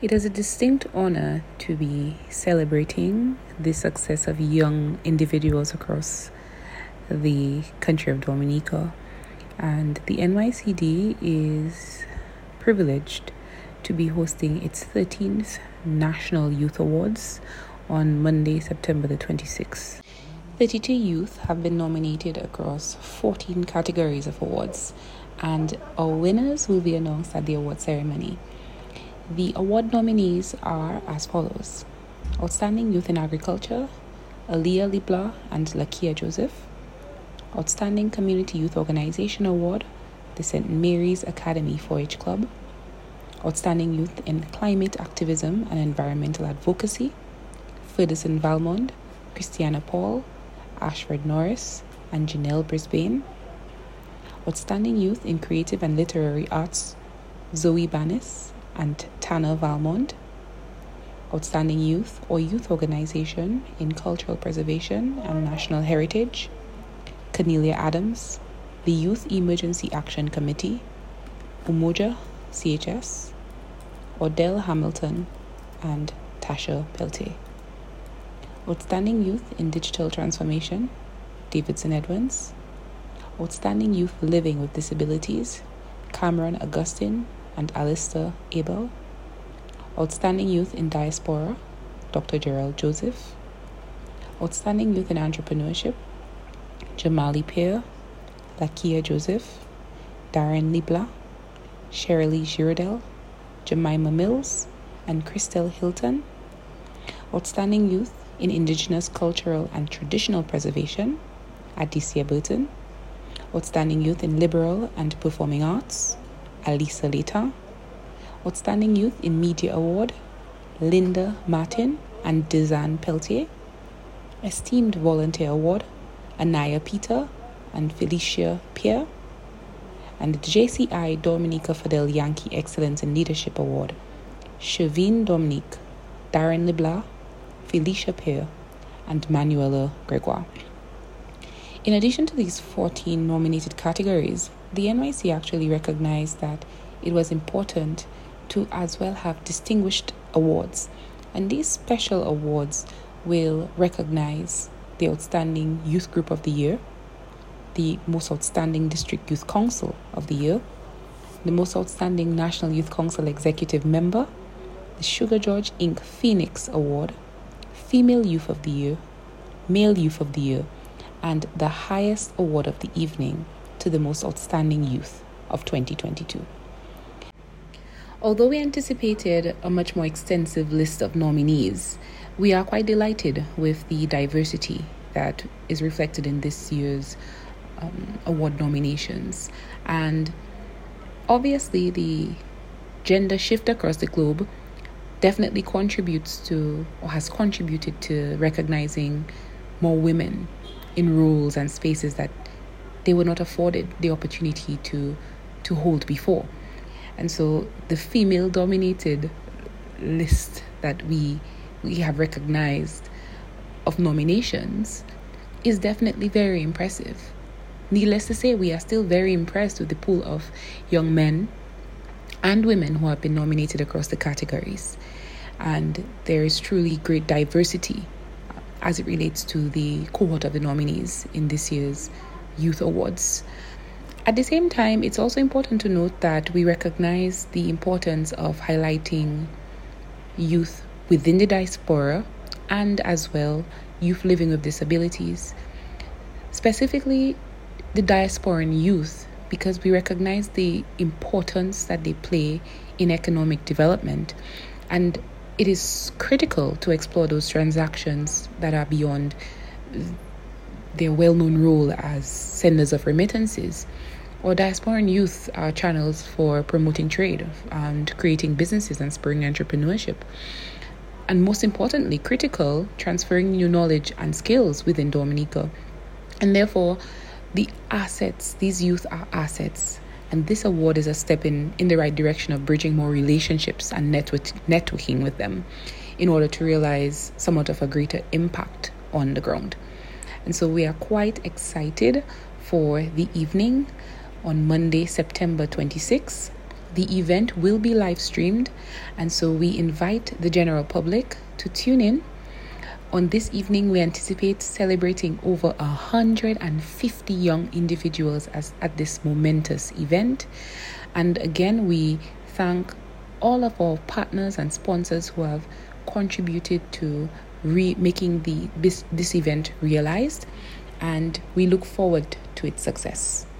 It is a distinct honor to be celebrating the success of young individuals across the country of Dominica, and the NYCD is privileged to be hosting its 13th National Youth Awards on Monday, September the 26th. 32 youth have been nominated across 14 categories of awards, and our winners will be announced at the award ceremony. The award nominees are as follows: Outstanding Youth in Agriculture, Aliyah Libla and Lakia Joseph. Outstanding Community Youth Organization Award, the St. Mary's Academy 4-H Club. Outstanding Youth in Climate Activism and Environmental Advocacy, Ferguson Valmond, Christiana Paul, Ashford Norris, and Janelle Brisbane. Outstanding Youth in Creative and Literary Arts, Zoe Banis and Tanner Valmond. Outstanding Youth or Youth Organization in Cultural Preservation and National Heritage, Cornelia Adams, the Youth Emergency Action Committee, Umoja CHS, Odell Hamilton, and Tasha Peltier. Outstanding Youth in Digital Transformation, Davidson Edwards. Outstanding Youth Living with Disabilities, Cameron Augustine and Alistair Abel. Outstanding Youth in Diaspora, Dr. Gerald Joseph. Outstanding Youth in Entrepreneurship, Jamali Peer, Lakia Joseph, Darren Libla, Shirley Girodel, Jemima Mills, and Christelle Hilton. Outstanding Youth in Indigenous Cultural and Traditional Preservation, Adicia Burton. Outstanding Youth in Liberal and Performing Arts, Alisa Leta. Outstanding Youth in Media Award, Linda Martin and Dizanne Peltier. Esteemed Volunteer Award, Anaya Peter and Felicia Pierre. And the JCI Dominica Fidel Yankee Excellence in Leadership Award, Shavine Dominique, Darren Leblanc, Felicia Pierre, and Manuela Gregoire. In addition to these 14 nominated categories, the NYC actually recognized that it was important to as well have distinguished awards. And these special awards will recognize the Outstanding Youth Group of the Year, the Most Outstanding District Youth Council of the Year, the Most Outstanding National Youth Council Executive Member, the Sugar George Inc. Phoenix Award, Female Youth of the Year, Male Youth of the Year, and the highest award of the evening to the Most Outstanding Youth of 2022. Although we anticipated a much more extensive list of nominees, we are quite delighted with the diversity that is reflected in this year's award nominations. And obviously, the gender shift across the globe definitely contributes to, or has contributed to, recognizing more women in roles and spaces that they were not afforded the opportunity to hold before. And so the female-dominated list that we have recognized of nominations is definitely very impressive. Needless to say, we are still very impressed with the pool of young men and women who have been nominated across the categories. And there is truly great diversity as it relates to the cohort of the nominees in this year's Youth Awards. At the same time, it's also important to note that we recognize the importance of highlighting youth within the diaspora and as well youth living with disabilities, specifically the diasporan youth, because we recognize the importance that they play in economic development, and it is critical to explore those transactions that are beyond their well-known role as senders of remittances. Or diasporan youth are channels for promoting trade and creating businesses and spurring entrepreneurship. And most importantly, critical, transferring new knowledge and skills within Dominica. And therefore, these youth are assets. And this award is a step in the right direction of bridging more relationships and networking with them in order to realize somewhat of a greater impact on the ground. And so we are quite excited for the evening on Monday, September 26th, The event will be live streamed, and so we invite the general public to tune in. On this evening, we anticipate celebrating over 150 young individuals at this momentous event. And again, we thank all of our partners and sponsors who have contributed to making this event realized, and we look forward to its success.